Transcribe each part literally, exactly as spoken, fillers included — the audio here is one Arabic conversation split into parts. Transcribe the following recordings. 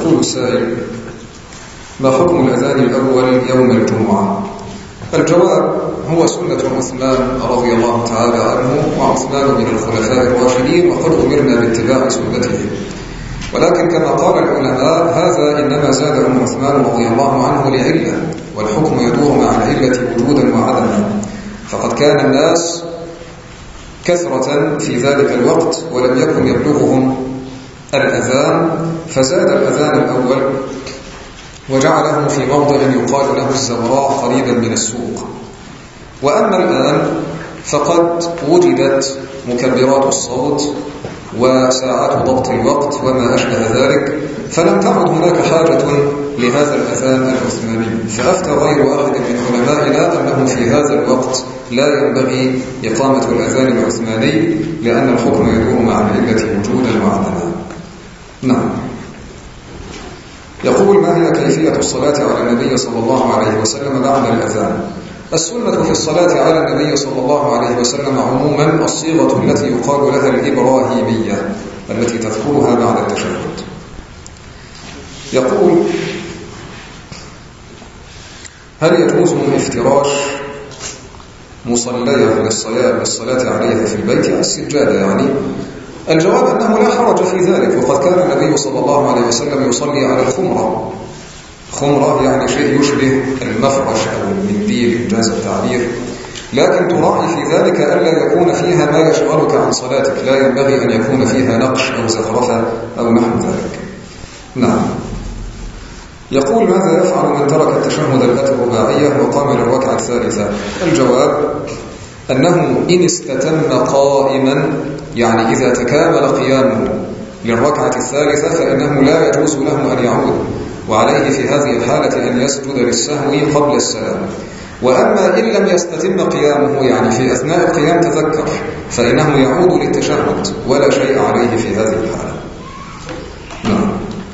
يقول السائل: ما حكم الأذان الأول يوم الجمعة؟ الجواب: هو سنة عثمان رضي الله تعالى عنه، وعثمان من الخلفاء الراشدين وقد أمرنا باتباع سنته، ولكن كما قال العلماء هذا إنما زاده عثمان رضي الله عنه لعلة، والحكم يدور مع العلة وجودا وعدما، فقد كان الناس كثرة في ذلك الوقت ولم يكن يبلغهم الأذان، فزاد الأذان الأول وجعله في موضع يقال له الزوراء قريبا من السوق. وأما الآن فقد وجدت مكبرات الصوت وساعات ضبط الوقت وما أشبه ذلك، فلم تعد هناك حاجة لهذا الأذان العثماني، فأفتى غير واحد من علمائنا أنه في هذا الوقت لا ينبغي إقامة الأذان العثماني، لأن الحكم يدور مع العلة وجودا وعدما. نعم. يقول: ما هي كيفية الصلاة على النبي صلى الله عليه وسلم بعد الأذان؟ السنة في الصلاة على النبي صلى الله عليه وسلم عموما الصيغة التي يقال لها الإبراهيمية التي تذكرها بعد التشهد. يقول: هل يجوز افتراش مصلية للصلاة, للصلاة عليها في البيت على السجادة يعني؟ الجواب أنه لا حرج في ذلك، وقد كان النبي صلى الله عليه وسلم يصلي على الخمرة. خمرة يعني شيء يشبه المفرش أو المنديل إنجاز التعبير، لكن تراعي في ذلك ألا يكون فيها ما يشغلك عن صلاتك، لا ينبغي أن يكون فيها نقش أو زخرفة أو نحو ذلك. نعم. يقول: ماذا يفعل من ترك التشهد الآتي الرباعية وقام للركعة الثالثة؟ الجواب أنه إن استتم قائما، يعني إذا تكامل قيامه للركعة الثالثة، فإنه لا يجوز له أن يعود، وعليه في هذه الحالة أن يسجد للسهو قبل السلام. وأما إن لم يستتم قيامه، يعني في أثناء القيام تذكر، فإنه يعود للتشهد ولا شيء عليه في هذه الحالة. نعم.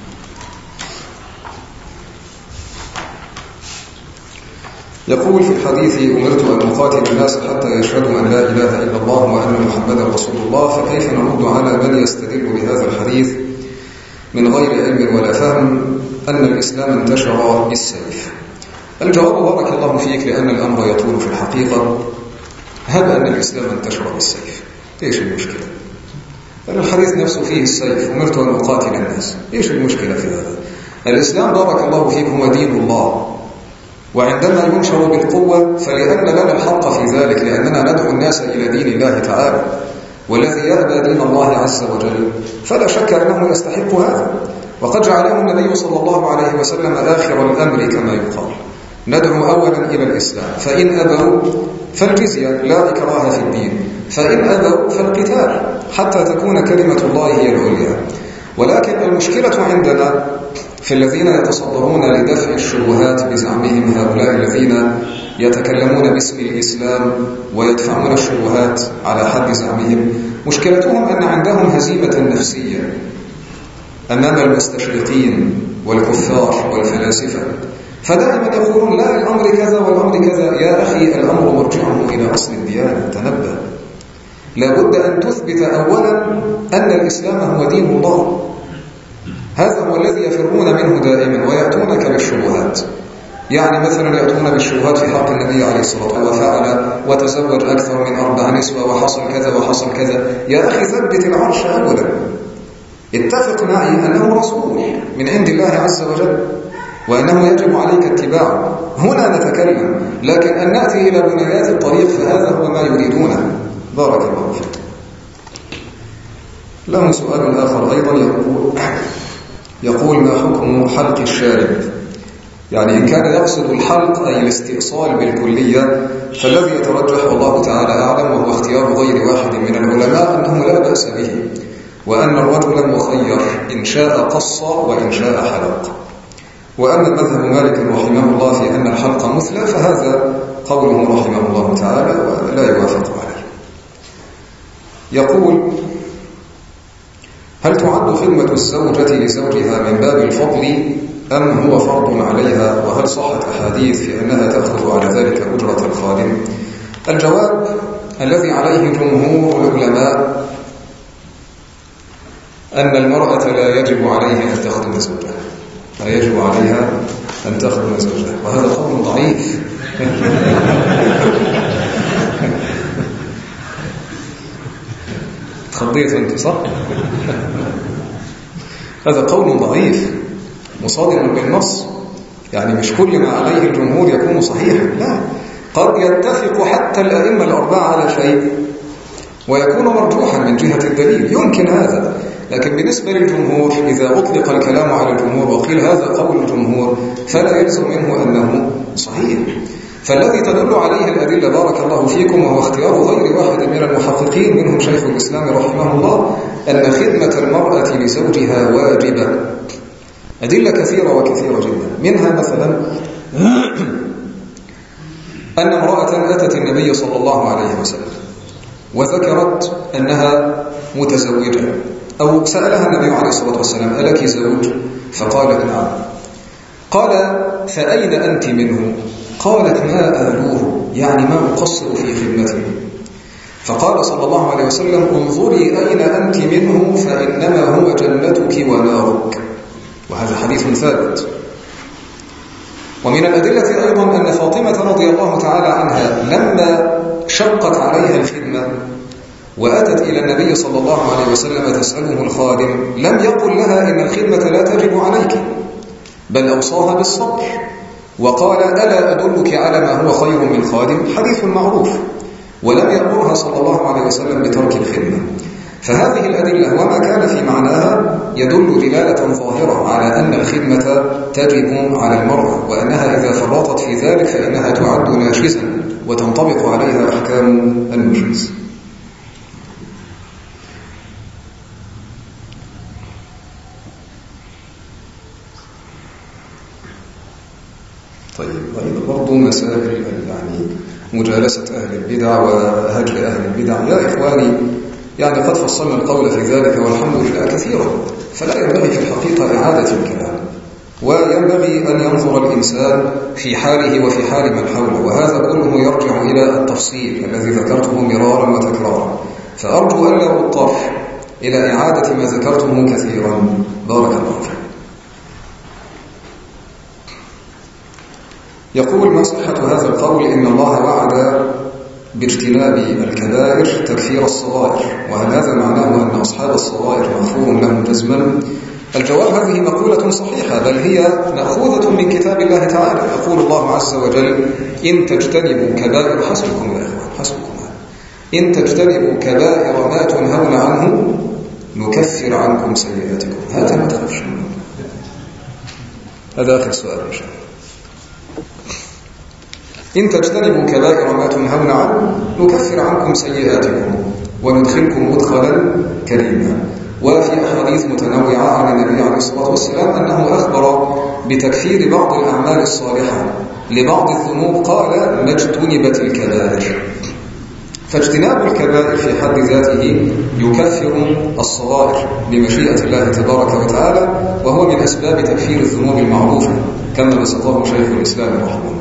يقول في الحديث: أمرت أن أقاتل الناس حتى يشهدوا أن لا إله إلا الله وأن محمدا رسول الله، فكيف نرد على من يستدل بهذا الحديث من غير علم ولا فهم أن الإسلام انتشر بالسيف؟ الجواب: بارك الله فيك، لأن الأمر يطول في الحقيقة. هب أن الإسلام انتشر بالسيف، إيش المشكلة؟ لأن الحديث نفسه فيه السيف، أمرت أن أقاتل الناس، إيش المشكلة في هذا؟ الإسلام بارك الله فيك هو دين الله، وعندما ينشر بالقوة فلأن لنا الحق في ذلك، لأننا ندعو الناس إلى دين الله تعالى، والذي يأبى دين الله عز وجل فلا شك أنه يستحق هذا. وقد جعله النبي صلى الله عليه وسلم آخر الأمر كما يقال، ندعو أولا إلى الإسلام، فإن أبوا فالجزية لا إكراه في الدين، فإن أبوا فالقتال حتى تكون كلمة الله هي العليا. ولكن المشكلة عندنا في الذين يتصدرون لدفع الشبهات بزعمهم، هؤلاء الذين يتكلمون باسم الإسلام ويدفعون الشبهات على حد زعمهم، مشكلتهم أن عندهم هزيمة نفسية أمام المستشرقين والكفار والفلاسفة، فدائما يقولون: لا، الأمر كذا والأمر كذا. يا أخي، الأمر مرجعه إلى أصل الديانة، تنبه. لابد أن تثبت أولا أن الإسلام هو دين الله، هذا هو الذي يفرون منه دائما، ويأتونك بالشبهات. يعني مثلا يأتون بالشبهات في حق النبي عليه الصلاة والسلام: وفعل وتزوج أكثر من أربع نسوة وحصل كذا وحصل كذا. يا أخي، ثبت العرش أولا، اتفق معي أنه رسول من عند الله عز وجل، وأنه يجب عليك اتباعه. هنا نتكلم، لكن أن نأتي إلى بنيات الطريق فهذا هو ما يريدونه. بارك الله فيك. له سؤال آخر أيضا، يقول يقول ما حكم حلق الشارب؟ يعني إن كان يقصد الحلق أي الاستئصال بالكلية، فالذي يترجح والله تعالى أعلم، وهو اختيار غير واحد من العلماء، أنه لا بأس به، وأن الرجل مخير إن شاء قص وإن شاء حلق. وأما مذهب مالك رحمه الله في أن الحلق مثلى، فهذا قوله رحمه الله تعالى ولا يوافق عليه. يقول: هل تعد خدمة الزوجة لزوجها من باب الفضل أم هو فرض عليها؟ وهل صحت أحاديث في أنها تأخذ على ذلك أجرة الخادم؟ الجواب الذي عليه جمهور العلماء أن المرأة لا يجب عليها أن تخدم زوجها، لا يجب عليها أن تخدم زوجها، وهذا قول ضعيف. تخضيت أنت صح؟ هذا قول ضعيف مصادم بالنص، يعني مش كل ما عليه الجمهور يكون صحيحا، لا، قد يتفق حتى الأئمة الأربعة على شيء ويكون مرجوحا من جهة الدليل، يمكن هذا، لكن بالنسبة للجمهور إذا أطلق الكلام على الجمهور وقيل هذا قول الجمهور فلا يلزم منه أنه صحيح. فالذي تدل عليه الأدلة بارك الله فيكم، وهو اختيار غير واحد من المحققين منهم شيخ الإسلام رحمه الله، أن خدمة المرأة لزوجها واجبة. أدلة كثيرة وكثيرة جدا، منها مثلا أن امرأة أتت النبي صلى الله عليه وسلم وذكرت أنها متزوجة، أو سألها النبي عليه الصلاة والسلام ألك زوج؟ فقالت نعم. قال فأين أنت منه؟ قالت ما آلوه، يعني ما أقصر في خدمته. فقال صلى الله عليه وسلم انظري أين أنت منه فإنما هو جنتك ونارك، وهذا حديث ثابت. ومن الأدلة أيضا أن فاطمة رضي الله تعالى عنها لما شقت عليها الخدمة وأتت إلى النبي صلى الله عليه وسلم تسأله الخادم، لم يقل لها إن الخدمة لا تجب عليك، بل أوصاها بالصبر وقال ألا أدلك على ما هو خير من خادم، حديث معروف، ولم يأمرها صلى الله عليه وسلم بترك الخدمة. فهذه الأدلة وما كان في معناها يدل دلالة ظاهرة على أن الخدمة تجب على المرأة، وأنها إذا فرطت في ذلك فإنها تعد ناشزا وتنطبق عليها أحكام النشوز. طيب، أيضا برضو مسائل يعني مجالسة أهل البدع وهجر أهل البدع، يا إخواني يعني قد فصلنا القول في ذلك والحمد لله كثيرا، فلا ينبغي في الحقيقة إعادة الكلام، وينبغي أن ينظر الإنسان في حاله وفي حال من حوله، وهذا كله يرجع إلى التفصيل الذي ذكرته مرارا وتكرارا، فأرجو أن لا أضطر إلى إعادة ما ذكرته كثيرا. بارك الله فيك. يقول ما صحة هذا القول إن الله وعد باجتناب الكبائر تكفير الصغائر، وهل هذا معناه أن أصحاب الصغائر مغفور لهم جزما؟ الجواب هذه مقولة صحيحة، بل هي مأخوذة من كتاب الله تعالى. يقول الله عز وجل إن تجتنبوا كبائر، حسبكم يا إخوان حسبكم، إن تجتنبوا كبائر ما تنهون عنه نكفر عنكم سيئاتكم. هذا ما تخافش منه. هذا آخر سؤال إن شاء الله. إن تجتنبوا كبائر ما تنهون عنه نكفر عنكم سيئاتكم وندخلكم مدخلا كريما. وفي أحاديث متنوعة عن النبي عليه الصلاة والسلام أنه أخبر بتكفير بعض الأعمال الصالحة لبعض الذنوب، قال ما اجتنبت الكبائر. فاجتناب الكبائر في حد ذاته يكفر الصغائر بمشيئة الله تبارك وتعالى، وهو من أسباب تكفير الذنوب المعروفة كما بسطه شيخ الإسلام رحمه الله.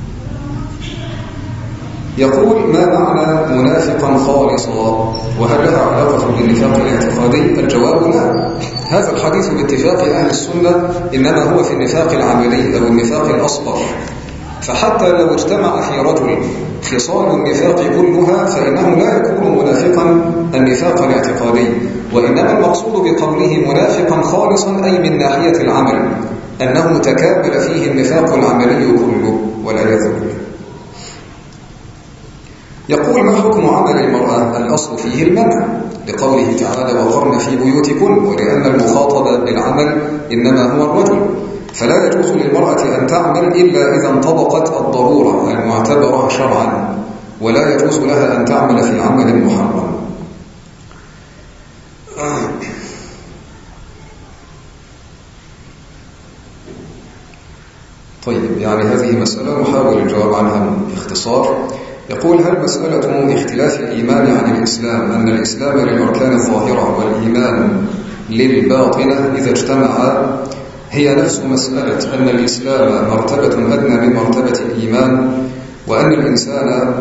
يقول ما معنى منافقا خالصا، وهل لها علاقة بالنفاق الاعتقادي؟ الجواب لا. هذا الحديث باتفاق أهل السنة إنما هو في النفاق العملي أو النفاق الأصغر، فحتى لو اجتمع في رجل خصال النفاق كلها فإنه لا يكون منافقا النفاق الاعتقادي، وإنما المقصود بقوله منافقا خالصا أي من ناحية العمل أنه تكامل فيه النفاق العملي كله والعياذ بالله. يقول ما حكم عمل المرأة؟ الأصل فيه المنع لقوله تعالى وقرن في بيوتكن، ولأن المخاطب بالعمل إنما هو الرجل، فلا يجوز للمرأة أن تعمل إلا إذا انطبقت الضرورة المعتبرة شرعا، ولا يجوز لها أن تعمل في عمل محرم. طيب، يعني هذه مسألة نحاول الجواب عنها باختصار. يقول هل مسألة اختلاف الإيمان عن الإسلام أن الإسلام للأركان الظاهرة والإيمان للباطنة إذا اجتمعا هي نفس مسألة أن الإسلام مرتبة أدنى من مرتبة الإيمان، وأن الإنسان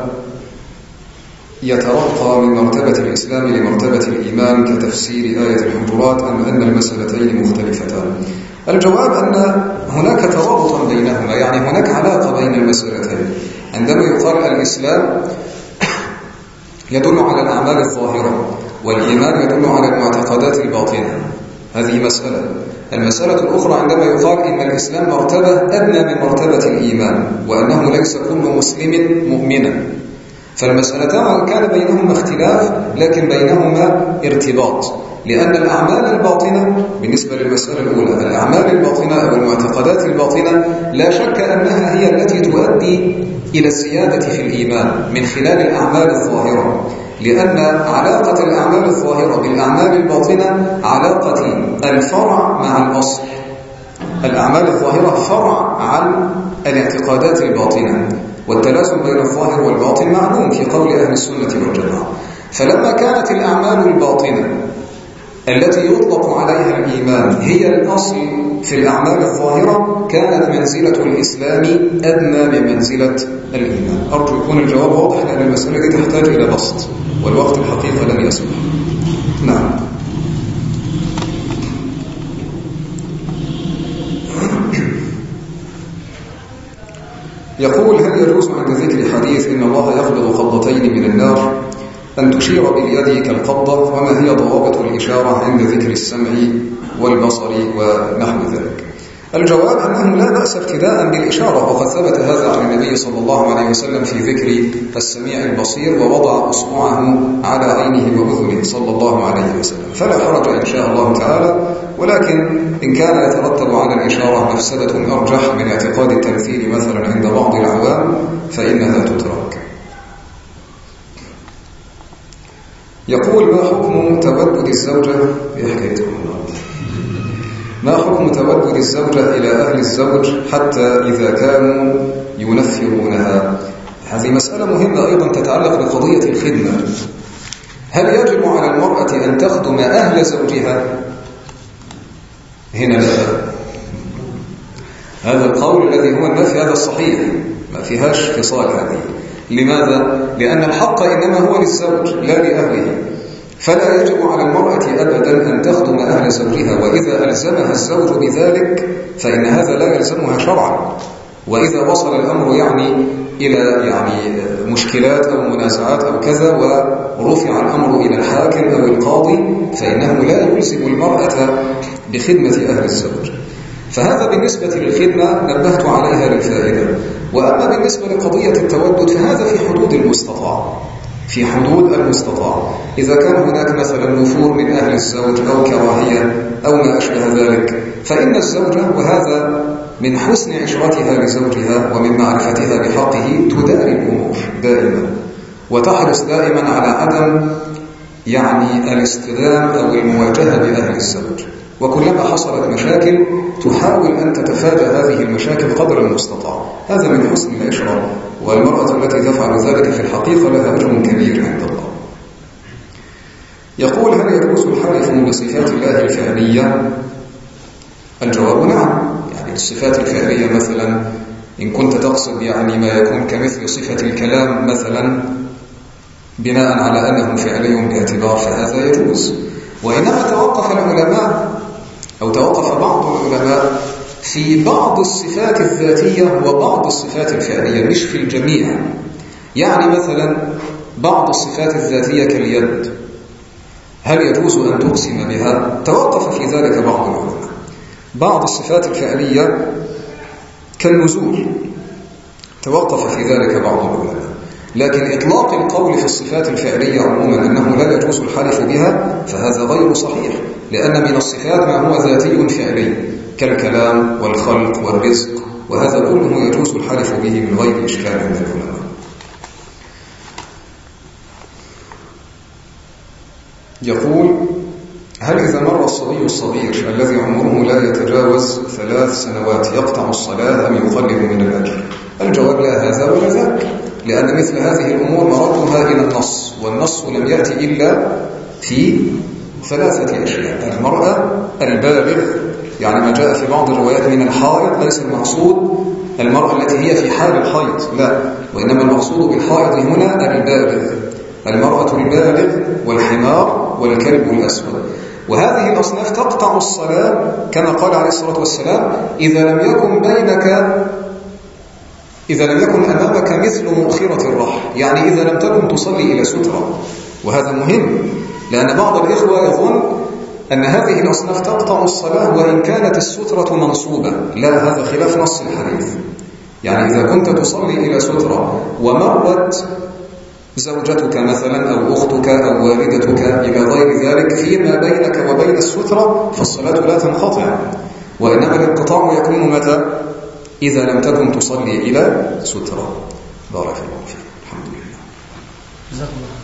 يترقى من مرتبة الإسلام لمرتبة الإيمان كتفسير آية الحجرات، أم أن المسألتين مختلفتان؟ الجواب أن هناك ترابطا بينهما، يعني هناك علاقة بين المسألتين. عندما يقال الإسلام يدل على الأعمال الظاهرة، والإيمان يدل على المعتقدات الباطنة، هذه مسألة. المسألة الأخرى عندما يقال إن الإسلام مرتبة أدنى من مرتبة الإيمان، وأنه ليس كل مسلم مؤمنا. فالمسألتان وإن كان بينهما اختلاف لكن بينهما ارتباط، لأن الأعمال الباطنة بالنسبة للمسألة الأولى، الأعمال الباطنة أو المعتقدات الباطنة لا شك أنها هي التي تؤدي إلى الزيادة في الإيمان من خلال الأعمال الظاهرة، لأن علاقة الأعمال الظاهرة بالأعمال الباطنة علاقة الفرع مع الأصل. الأعمال الظاهرة فرع عن الاعتقادات الباطنة، والتلازم بين الظاهر والباطن معلوم في قول أهل السنة والجماعة. فلما كانت الأعمال الباطنة التي يطلق عليها الإيمان هي الأصل في الأعمال الظاهرة، كانت منزلة الإسلام أدنى من منزلة الإيمان. أرجو يكون الجواب واضح، لأن المسألة دي تحتاج إلى بسط، والوقت الحقيقة لن يسمح. نعم. يقول: هل يجوز عند ذكر حديث إن الله يقبض قبضتين من النار أن تشير باليد كالقبضة؟ وما هي ضوابط الإشارة عند ذكر السمع والبصر ونحو ذلك؟ الجواب أنه لا بأس ابتداء بالإشارة، وقد ثبت هذا عن النبي صلى الله عليه وسلم في ذكر السميع البصير، ووضع أصبعه على عينه وأذنه صلى الله عليه وسلم، فلا حرج إن شاء الله تعالى. ولكن إن كان يترتب على الإشارة مفسدة أرجح من اعتقاد التمثيل مثلا عند بعض العوام فإنها تترك. يقول: ما حكم تودد الزوجة بحكايتكم ما حكم تودد الزوجة إلى أهل الزوج حتى إذا كانوا ينفرونها؟ هذه مسألة مهمة أيضا تتعلق بقضية الخدمة. هل يجب على المرأة أن تخدم أهل زوجها؟ هنا لا. هذا القول الذي هو النفي هذا الصحيح، ما فيهاش فصال هذه. لماذا؟ لأن الحق إنما هو للزوج لا لأهله، فلا يجب على المرأة أبدا أن تخدم أهل زوجها، وإذا ألزمها الزوج بذلك فإن هذا لا يلزمها شرعا. وإذا وصل الأمر يعني إلى يعني مشكلات أو منازعات أو كذا، ورفع الأمر إلى الحاكم أو القاضي، فإنه لا يلزم المرأة بخدمة أهل الزوج. فهذا بالنسبة للخدمة نبهت عليها للفائدة. وأما بالنسبة لقضية التودد فهذا في حدود المستطاع، في حدود المستطاع. إذا كان هناك مثلا نفور من أهل الزوج أو كراهية أو ما أشبه ذلك، فإن الزوجة، وهذا من حسن عشرتها لزوجها ومن معرفتها بحقه، تداري الأمور دائما، وتحرص دائما على عدم يعني الاصطدام أو المواجهة بأهل الزوج، وكلما حصلت مشاكل تحاول أن تتفادى هذه المشاكل قدر المستطاع. هذا من حسن العشرة، والمرأة التي تفعل ذلك في الحقيقة لها أجر كبير عند الله. يقول: هل يجوز الحلف بصفات الله الفعلية؟ الجواب نعم. يعني الصفات الفعلية مثلا إن كنت تقصد يعني ما يكون كمثل صفة الكلام مثلا بناء على أنه فعلي باعتبار، فهذا يجوز. وإنما توقف العلماء أو توقف بعض العلماء في بعض الصفات الذاتية وبعض الصفات الفعلية، مش في الجميع. يعني مثلا بعض الصفات الذاتية كاليد، هل يجوز أن تقسم بها؟ توقف في ذلك بعض العلماء. بعض الصفات الفعلية كالنزول توقف في ذلك بعض العلماء. لكن إطلاق القول في الصفات الفعلية عموما أنه لا يجوز الحلف بها فهذا غير صحيح، لأن من الصفات ما هو ذاتي فعلي كالكلام والخلق والرزق، وهذا كله يجوز الحلف به من غير إشكال عند العلماء. يقول: هل إذا مر الصبي الصغير الذي عمره لا يتجاوز ثلاث سنوات يقطع الصلاة أم يقلل من الأجر؟ الجواب لا هذا ولا ذاك، لأن مثل هذه الأمور مردها إلى النص، والنص لم يأتي إلا في ثلاثة أشياء: المرأة، البالغ، يعني ما جاء في بعض الروايات من الحائض، ليس المقصود المرأة التي هي في حال الحيض، لا، وإنما المقصود بالحائض هنا البالغ، المرأة البالغ والحمار والكلب الأسود. وهذه الأصناف تقطع الصلاة كما قال عليه الصلاة والسلام: إذا لم يكن بينك إذا لم يكن أمامك مثل مؤخرة الرحل، يعني إذا لم تكن تصلي إلى سترة. وهذا مهم، لأن بعض الإخوة يظن أن هذه الأصناف تقطع الصلاة وإن كانت السترة منصوبة. لا، هذا خلاف نص الحديث. يعني إذا كنت تصلي إلى سترة ومرت زوجتك مثلا أو أختك أو والدتك إلى غير ذلك فيما بينك وبين السترة، فالصلاة لا تنقطع، وإنما الانقطاع يكون متى؟ إذا لم تكن تصلي إلى سترة. بارك الله فيك. الحمد لله.